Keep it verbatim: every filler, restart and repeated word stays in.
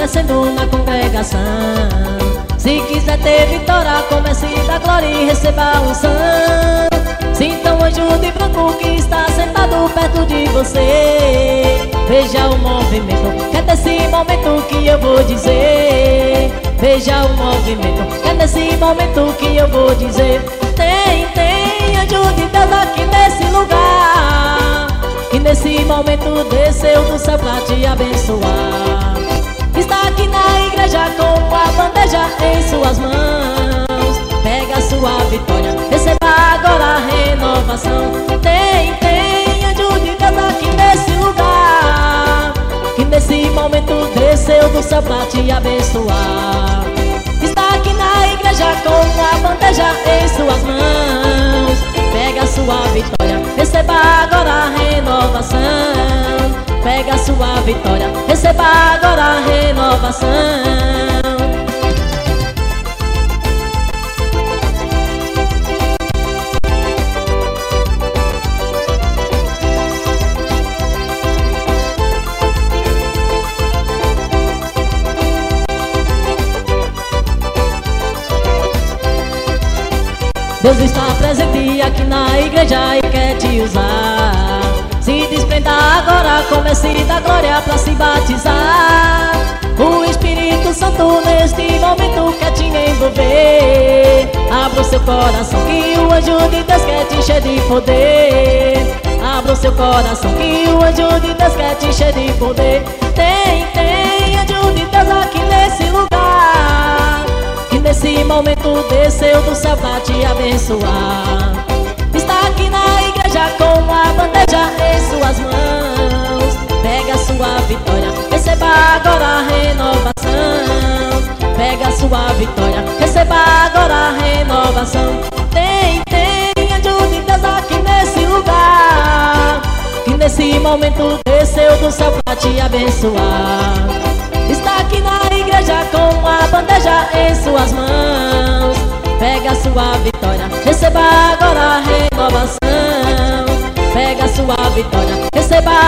crescendo na congregação. Se quiser ter vitória, comece da glória e receba a unção. Sinta o anjo de branco que está sentado perto de você. Veja o movimento, que é nesse momento que eu vou dizer. Veja o movimento, que é nesse momento que eu vou dizer. Tem, tem anjo de Deus aqui nesse lugar, que nesse momento desceu do céu pra te abençoar. Está aqui na igreja com a bandeja em suas mãos. Pega a sua vitória, receba agora a renovação. Tem, tem anjo de Deus aqui nesse lugar, que nesse momento desceu do céu pra te abençoar. Está aqui na igreja com a bandeja em suas mãos. Pega a sua vitória, receba agora a renovação. Pega a sua vitória, receba agora a renovação. Deus está presente aqui na igreja e quer te usar. Se desprenda agora, comece da glória pra se batizar. O Espírito Santo neste momento quer te envolver. Abra o seu coração que o anjo de Deus quer te encher de poder. Abra o seu coração que o anjo de Deus quer te encher de poder. Tem, tem anjo de Deus aqui nesse lugar, que nesse momento desceu do céu pra te abençoar. Está aqui na igreja com a bandeja em suas mãos. Pega a sua vitória, receba agora a renovação. Pega a sua vitória, receba agora a renovação. Tem, tem anjo de Deus aqui nesse lugar, que nesse momento desceu do céu pra te abençoar. Está aqui na igreja com a bandeja em suas mãos. Pega a sua vitória, receba agora a renovação. Pega a sua vitória, receba